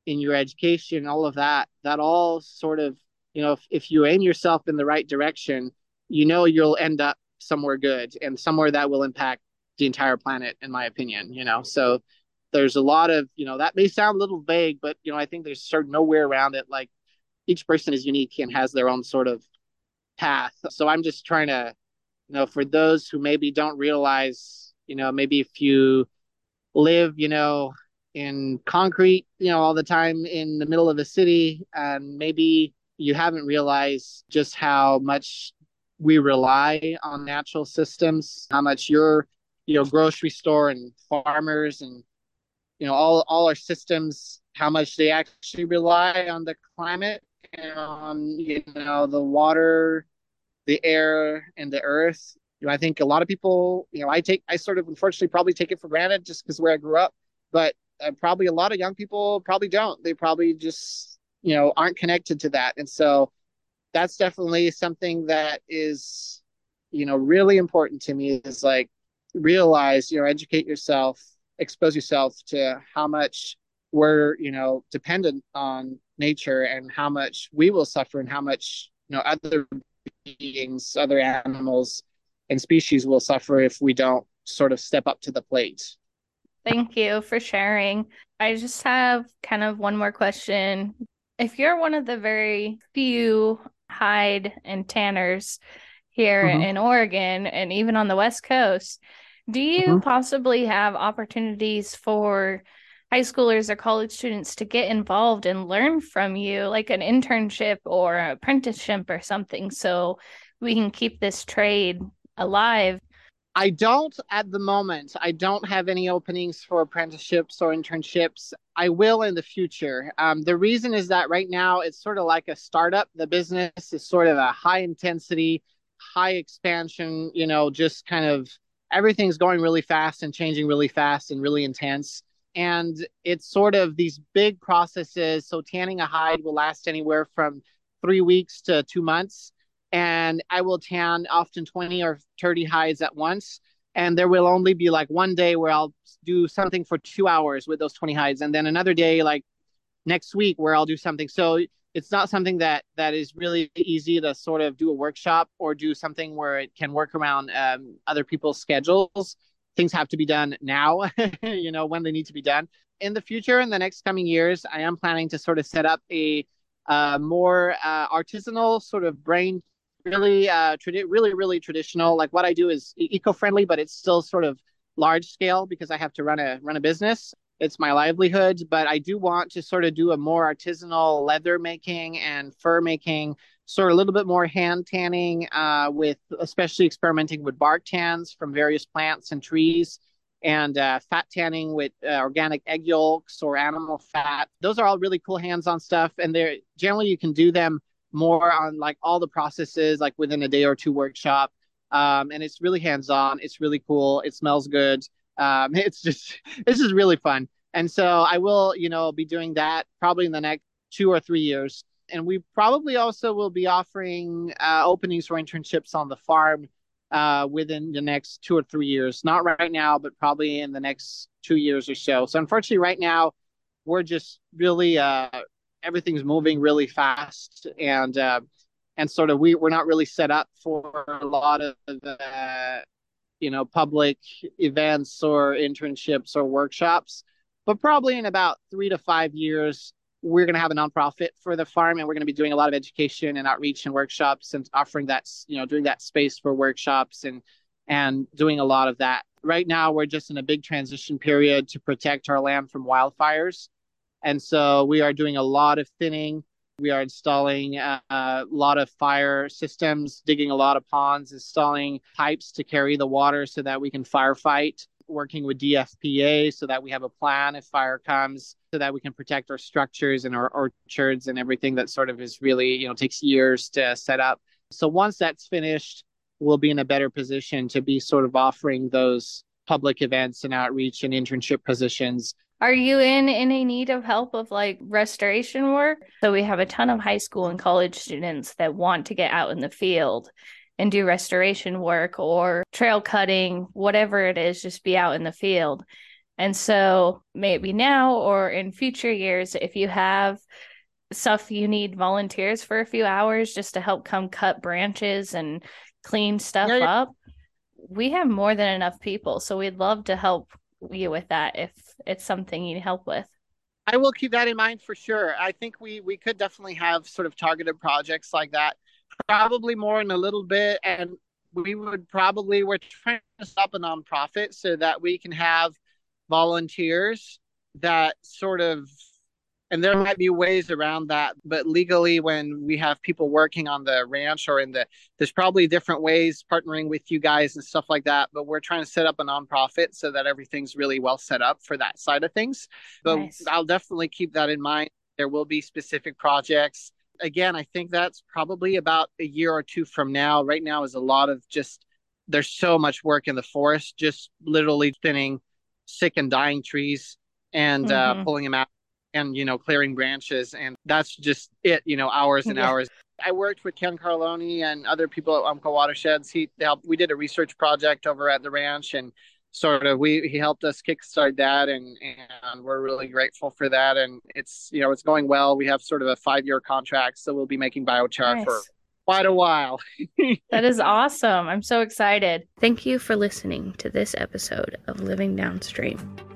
in your education, all of that, that all sort of, you know, if, if you aim yourself in the right direction, you know, you'll end up somewhere good and somewhere that will impact the entire planet, in my opinion, you know. So there's a lot of, you know, that may sound a little vague, but, you know, I think there's sort of no way around it. Like each person is unique and has their own sort of path. So I'm just trying to, you know, for those who maybe don't realize, you know, maybe if you live, you know, in concrete, you know, all the time in the middle of a city, and maybe you haven't realized just how much we rely on natural systems, how much your, you know, grocery store and farmers and, you know, all, all our systems, how much they actually rely on the climate and on, you know, the water, the air, and the earth. You know, I think a lot of people, you know, I take, I sort of unfortunately probably take it for granted just because where I grew up, but uh, probably a lot of young people probably don't. They probably just, you know, aren't connected to that. And so that's definitely something that is, you know, really important to me is like realize, you know, educate yourself, expose yourself to how much we're, you know, dependent on nature and how much we will suffer and how much, you know, other beings, other animals and species will suffer if we don't sort of step up to the plate. Thank you for sharing. I just have kind of one more question. If you're one of the very few hide and tanners here Mm-hmm. in Oregon and even on the West Coast, do you Mm-hmm. possibly have opportunities for high schoolers or college students to get involved and learn from you, like an internship or an apprenticeship or something, so we can keep this trade alive? I don't at the moment. I don't have any openings for apprenticeships or internships. I will in the future. Um, the reason is that right now it's sort of like a startup. The business is sort of a high intensity, high expansion, you know, just kind of everything's going really fast and changing really fast and really intense. And it's sort of these big processes. So tanning a hide will last anywhere from three weeks to two months and I will tan often twenty or thirty hides at once. And there will only be like one day where I'll do something for two hours with those twenty hides. And then another day, like next week, where I'll do something. So it's not something that that is really easy to sort of do a workshop or do something where it can work around um, other people's schedules. Things have to be done now, you know, when they need to be done. In the future, in the next coming years, I am planning to sort of set up a uh, more uh, artisanal sort of brain really uh tradi- really really traditional. Like what I do is e- eco-friendly, but it's still sort of large scale because I have to run a run a business. It's my livelihood, but I do want to sort of do a more artisanal leather making and fur making, sort of a little bit more hand tanning, uh with especially experimenting with bark tans from various plants and trees, and uh, fat tanning with uh, organic egg yolks or animal fat. Those are all really cool hands-on stuff, and they're generally you can do them more on like all the processes like within a day or two workshop. Um, and it's really hands-on. It's really cool. It smells good. Um, it's just it's just really fun. And so I will, you know, be doing that probably in the next two or three years. And we probably also will be offering uh, openings for internships on the farm uh, within the next two or three years. Not right now, but probably in the next two years or so. So unfortunately, right now, we're just really uh, everything's moving really fast, and uh, and sort of we we're not really set up for a lot of uh, you know public events or internships or workshops. But probably in about three to five years, we're going to have a nonprofit for the farm, and we're going to be doing a lot of education and outreach and workshops and offering that, you know, doing that space for workshops and and doing a lot of that. Right now, we're just in a big transition period to protect our land from wildfires. And so we are doing a lot of thinning. We are installing uh, a lot of fire systems, digging a lot of ponds, installing pipes to carry the water so that we can firefight, working with D F P A so that we have a plan if fire comes, so that we can protect our structures and our orchards and everything that sort of is really, you know, takes years to set up. So once that's finished, we'll be in a better position to be sort of offering those public events and outreach and internship positions. Are you in any need of help of like restoration work? So we have a ton of high school and college students that want to get out in the field and do restoration work or trail cutting, whatever it is, just be out in the field. And so maybe now or in future years, if you have stuff you need volunteers for a few hours just to help come cut branches and clean stuff Yeah, yeah. up, we have more than enough people. So we'd love to help you with that if it's something you need help with. I will keep that in mind for sure. I think we we could definitely have sort of targeted projects like that, probably more in a little bit. And we would probably, we're trying to set up a nonprofit so that we can have volunteers that sort of, and there might be ways around that, but legally, when we have people working on the ranch or in the, there's probably different ways partnering with you guys and stuff like that. But we're trying to set up a nonprofit so that everything's really well set up for that side of things. But Nice. I'll definitely keep that in mind. There will be specific projects. Again, I think that's probably about a year or two from now. Right now is a lot of just, there's so much work in the forest, just literally thinning sick and dying trees and uh, Mhm. pulling them out and, you know, clearing branches. And that's just it, you know, hours and Yeah. hours. I worked with Ken Carloni and other people at Umpqua Watersheds. He helped, we did a research project over at the ranch, and sort of we, he helped us kickstart that. And, and we're really grateful for that. And it's, you know, it's going well. We have sort of a five year contract. So we'll be making biochar for Nice. quite a while. That is awesome. I'm so excited. Thank you for listening to this episode of Living Downstream.